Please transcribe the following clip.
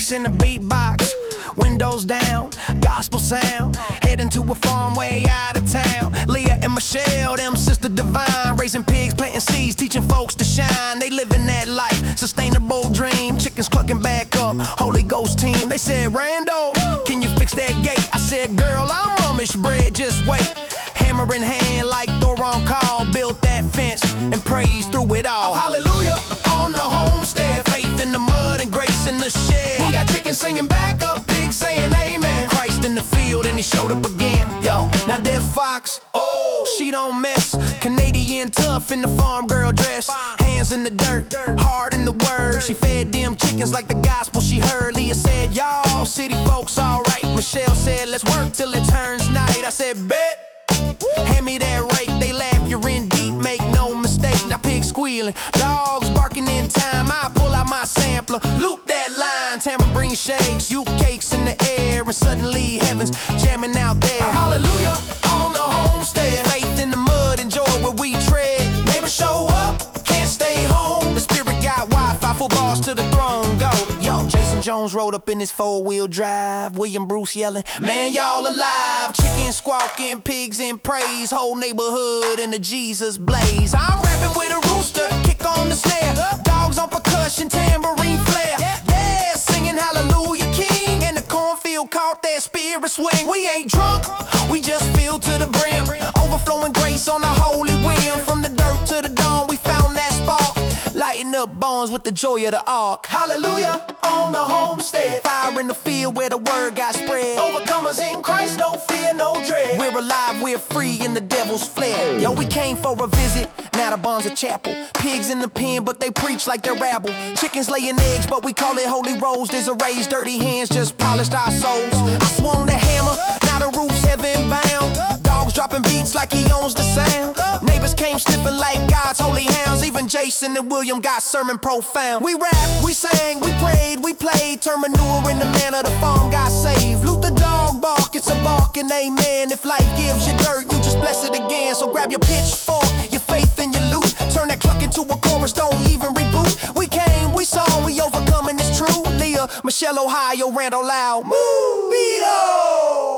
bass in the beatbox, windows down, gospel sound, heading to a farm way out of town. Leah and Michelle, them sister divine, raising pigs, planting seeds, teaching folks to shine. They living that life, sustainable dream. Chickens clucking back up, Holy Ghost team. They said, Randall, can you fix that gate? I said, girl, I'm Amish bread, just wait. Hammer in hand like Thoron Call, built that fence and praise through it all. Hallelujah on the homestead, faith in the mud and grace in the shed. We got chickens singing back up, pigs saying amen. Christ in the field and he showed up again. Yo, now that fox, oh, she don't miss. Canadian tough in the farm girl dress, hands in the dirt, heart in the word. She fed them chickens like the gospel she heard. Leah said, y'all city folks alright. Michelle said, let's work till it turns night. I said, bet. Hand me that rake, they laugh, you're in deep, make no mistake. Now pigs squealing, dogs barking in time. I pull out my sampler, loop that line. Tambourine shakes, you cakes in the air, and suddenly heaven's jamming out there. Hallelujah on the homestead, faith in the mud, enjoy where we tread. Neighbors show up, can't stay home. The spirit got Wi-Fi, full bars to the throne. Go, yo, Jason Jones rode up in his four-wheel drive. William Bruce yelling, man, y'all alive. Chickens squawking, pigs in praise, whole neighborhood in the Jesus blaze. I'm rapping with a rooster, kick on the snare, dogs on percussion, tambourine flare. Yeah, singing hallelujah king, and the cornfield caught that spirit swing. We ain't drunk, we just filled to the brim, overflowing grace on the holy wind. From the dirt to the dawn, we found that spark, lighting up bones with the joy of the ark. Hallelujah on the homestead, fire in the field where the word got spread. Overcomers in Christ, no fear, no dread. We're alive, we're free, and the devil's fled. Yo, we came for a visit, now the barn's a chapel. Pigs in the pen, but they preach like they're rabble. Chickens laying eggs, but we call it holy rolls. There's a raised, dirty hands just polished our souls. I swung the hammer, now the roof's heaven bound. Dogs dropping beats like he owns the sound. Neighbors came sniffing like God's holy hounds. Even Jason and William got sermon profound. We rapped, we sang, we prayed, we played. Turn manure in the manna, the farm got saved. Loot the dog bark, it's a barking amen. If life gives you dirt, you just bless it again. So grab your pitchfork, your faith and your loot. Turn that cluck into a chorus, don't even reboot. We came, we saw, we overcoming, it's true. Leah, Michelle, Ohio, Randall, Loud. Move, Vito!